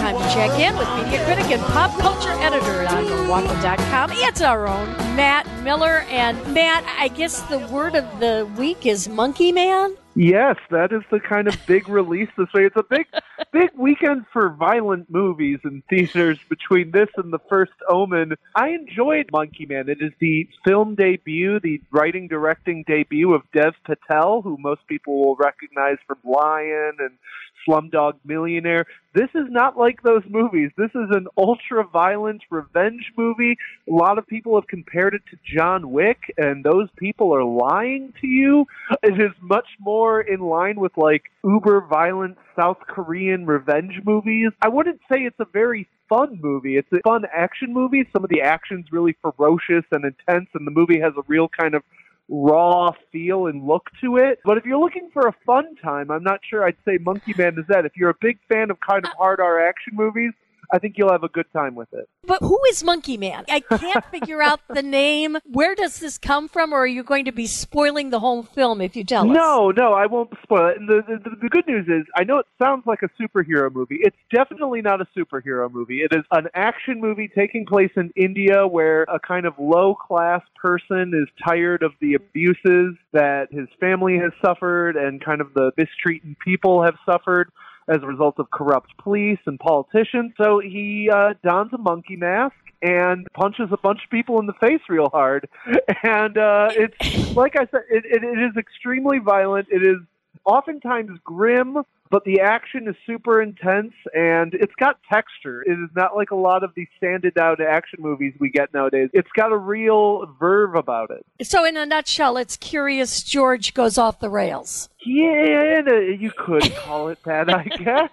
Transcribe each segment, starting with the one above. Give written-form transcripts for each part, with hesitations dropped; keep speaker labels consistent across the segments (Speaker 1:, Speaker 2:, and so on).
Speaker 1: time to check in with media critic and pop culture editor at OnMilwaukee.com. It's our own Matt Miller. And Matt, I guess the word of the week is Monkey Man?
Speaker 2: Yes, that is the kind of big release this way. It's a big weekend for violent movies in theaters between this and the first Omen. I enjoyed Monkey Man. It is the film debut, the writing, directing debut of Dev Patel, who most people will recognize from Lion and Slumdog Millionaire. This is not like those movies. This is an ultra-violent revenge movie. A lot of people have compared it to John Wick, and those people are lying to you. It is much more in line with, like, uber-violent South Korean revenge movies. I wouldn't say it's a very fun movie. It's a fun action movie. Some of the action's really ferocious and intense, and the movie has a real kind of raw feel and look to it. But if you're looking for a fun time, I'm not sure I'd say Monkey Man is that. If you're a big fan of kind of hard R action movies, I think you'll have a good time with it.
Speaker 1: But who is Monkey Man? I can't figure out the name. Where does this come from, or are you going to be spoiling the whole film if you tell us?
Speaker 2: No, I won't spoil it. And the good news is, I know it sounds like a superhero movie. It's definitely not a superhero movie. It is an action movie taking place in India where a kind of low-class person is tired of the abuses that his family has suffered and kind of the mistreating people have suffered as a result of corrupt police and politicians. So he dons a monkey mask and punches a bunch of people in the face real hard. And it's, like I said, it is extremely violent. It is oftentimes grim, but the action is super intense, and it's got texture. It is not like a lot of these sanded-out action movies we get nowadays. It's got a real verve about it.
Speaker 1: So in a nutshell, it's Curious George goes off the rails.
Speaker 2: Yeah, you could call it that, I guess.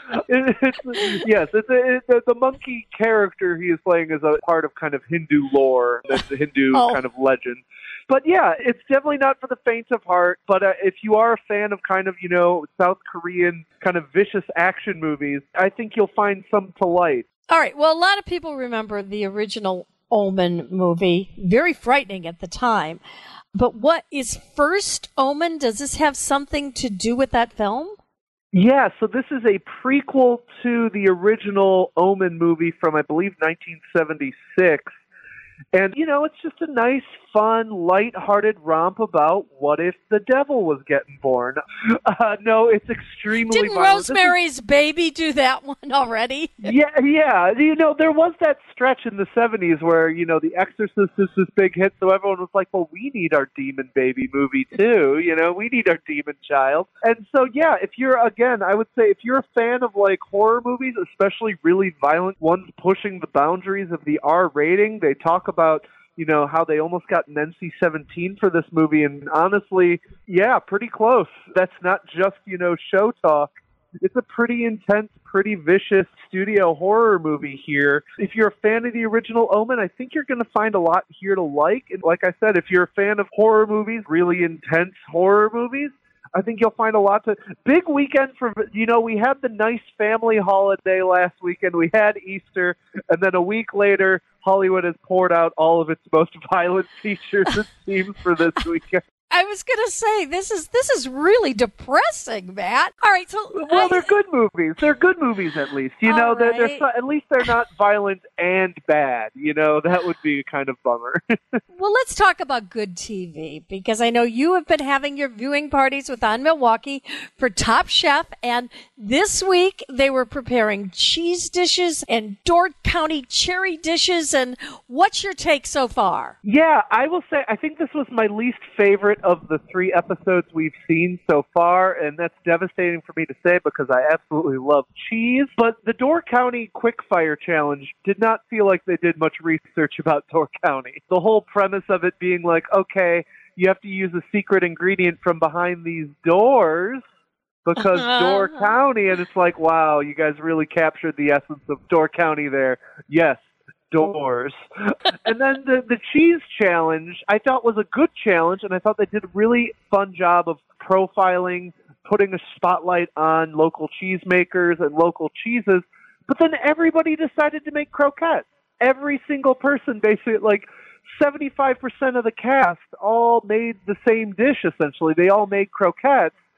Speaker 2: The monkey character he is playing is a part of kind of Hindu lore, that's a Hindu kind of legend. But yeah, it's definitely not for the faint of heart. But if you are a fan of kind of, South Korean kind of vicious action movies, I think you'll find some to like.
Speaker 1: All right. Well, a lot of people remember the original Omen movie. Very frightening at the time. But what is First Omen? Does this have something to do with that film?
Speaker 2: Yeah, so this is a prequel to the original Omen movie from, I believe, 1976. And, it's just a nice, fun, light-hearted romp about what if the devil was getting born. No, it's extremely
Speaker 1: Didn't
Speaker 2: violent.
Speaker 1: Rosemary's Baby do that one already?
Speaker 2: Yeah. There was that stretch in the 70s where, The Exorcist is this big hit, so everyone was like, well, we need our demon baby movie, too. We need our demon child. And so, yeah, I would say if you're a fan of, like, horror movies, especially really violent ones pushing the boundaries of the R rating, they talk about how they almost got an NC-17 for this movie, and honestly, yeah, pretty close. That's not just, show talk. It's a pretty intense, pretty vicious studio horror movie here. If you're a fan of the original Omen, I think you're going to find a lot here to like. And like I said, if you're a fan of horror movies, really intense horror movies, I think you'll find a lot to... Big weekend for... we had the nice family holiday last weekend. We had Easter. And then a week later, Hollywood has poured out all of its most violent features, it seems, for this weekend.
Speaker 1: I was going to say, this is really depressing, Matt. All right, so...
Speaker 2: Well, they're good movies. They're good movies, at least.
Speaker 1: Right.
Speaker 2: At least they're not violent and bad. That would be a kind of bummer.
Speaker 1: Well, let's talk about good TV, because I know you have been having your viewing parties with On Milwaukee for Top Chef, and this week they were preparing cheese dishes and Door County cherry dishes, and what's your take so far?
Speaker 2: Yeah, I will say, I think this was my least favorite of the 3 episodes we've seen so far, and that's devastating for me to say because I absolutely love cheese. But the Door County Quickfire Challenge did not feel like they did much research about Door County. The whole premise of it being like, okay, you have to use a secret ingredient from behind these doors because Door County, and it's like, wow, you guys really captured the essence of Door County there. Yes. Doors. And then the cheese challenge I thought was a good challenge, and I thought they did a really fun job of profiling, putting a spotlight on local cheesemakers and local cheeses, but then everybody decided to make croquettes. Every single person, basically, like 75% of the cast all made the same dish, essentially. They all made croquettes.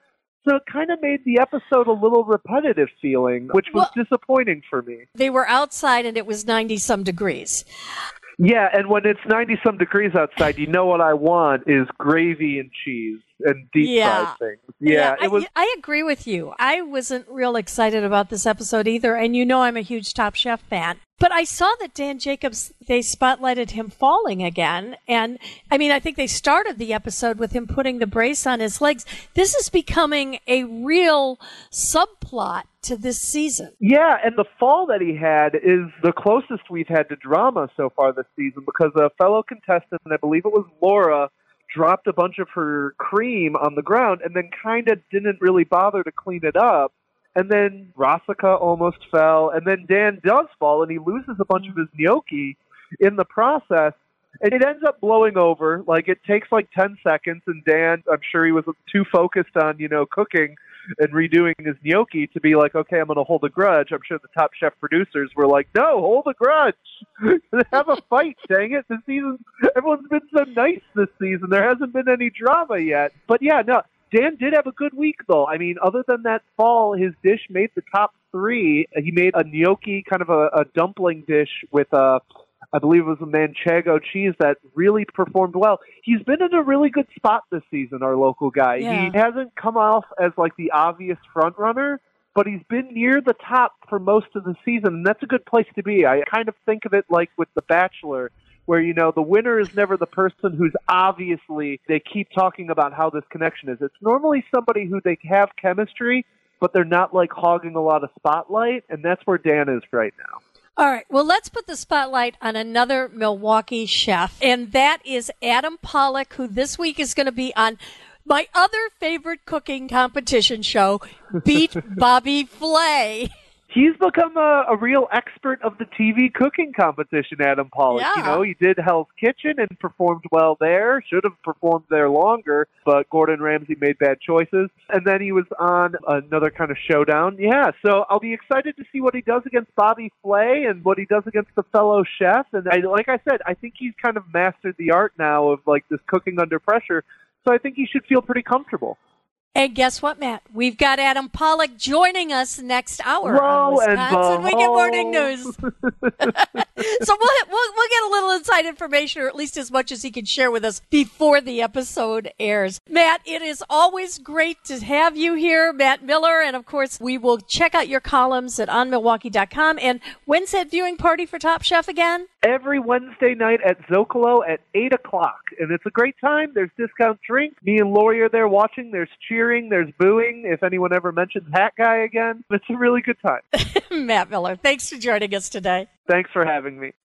Speaker 2: So it kind of made the episode a little repetitive feeling, which was disappointing for me.
Speaker 1: They were outside and it was 90-some degrees.
Speaker 2: Yeah, and when it's 90-some degrees outside, you know what I want is gravy and cheese and deep-fried things. Yeah,
Speaker 1: I agree with you. I wasn't real excited about this episode either, and you know I'm a huge Top Chef fan. But I saw that Dan Jacobs, they spotlighted him falling again. And, I mean, I think they started the episode with him putting the brace on his legs. This is becoming a real subplot to this season.
Speaker 2: Yeah, and the fall that he had is the closest we've had to drama so far this season because a fellow contestant, and I believe it was Laura, dropped a bunch of her cream on the ground and then kind of didn't really bother to clean it up. And then Rasika almost fell, and then Dan does fall, and he loses a bunch of his gnocchi in the process, and it ends up blowing over. Like, it takes like 10 seconds, and Dan, I'm sure he was too focused on, cooking and redoing his gnocchi to be like, okay, I'm going to hold a grudge. I'm sure the Top Chef producers were like, no, hold a grudge. Have a fight, dang it. This season, everyone's been so nice this season. There hasn't been any drama yet. But yeah, no. Dan did have a good week, though. I mean, other than that fall, his dish made the top 3. He made a gnocchi, kind of a dumpling dish with, I believe it was a manchego cheese that really performed well. He's been in a really good spot this season, our local guy.
Speaker 1: Yeah.
Speaker 2: He hasn't come off as, like, the obvious front runner, but he's been near the top for most of the season, and that's a good place to be. I kind of think of it like with The Bachelor, where, the winner is never the person who's obviously, they keep talking about how this connection is. It's normally somebody who they have chemistry, but they're not, like, hogging a lot of spotlight, and that's where Dan is right now.
Speaker 1: All right. Well, let's put the spotlight on another Milwaukee chef, and that is Adam Pollock, who this week is going to be on my other favorite cooking competition show, Beat Bobby Flay.
Speaker 2: He's become a real expert of the TV cooking competition, Adam Pollock.
Speaker 1: Yeah.
Speaker 2: He did Hell's Kitchen and performed well there. Should have performed there longer, but Gordon Ramsay made bad choices. And then he was on another kind of showdown. Yeah, so I'll be excited to see what he does against Bobby Flay and what he does against the fellow chef. And like I said, I think he's kind of mastered the art now of, like, this cooking under pressure. So I think he should feel pretty comfortable.
Speaker 1: And guess what, Matt? We've got Adam Pollock joining us next hour
Speaker 2: Lo
Speaker 1: on
Speaker 2: and
Speaker 1: Wisconsin Weekend Morning
Speaker 2: behold.
Speaker 1: News. So we'll get a little inside information, or at least as much as he can share with us before the episode airs. Matt, it is always great to have you here, Matt Miller, and of course we will check out your columns at onmilwaukee.com. And when's that viewing party for Top Chef again?
Speaker 2: Every Wednesday night at Zocalo at 8 o'clock. And it's a great time. There's discount drinks. Me and Lori are there watching. There's cheering. There's booing. If anyone ever mentions Hat Guy again, it's a really good time.
Speaker 1: Matt Miller, thanks for joining us today.
Speaker 2: Thanks for having me.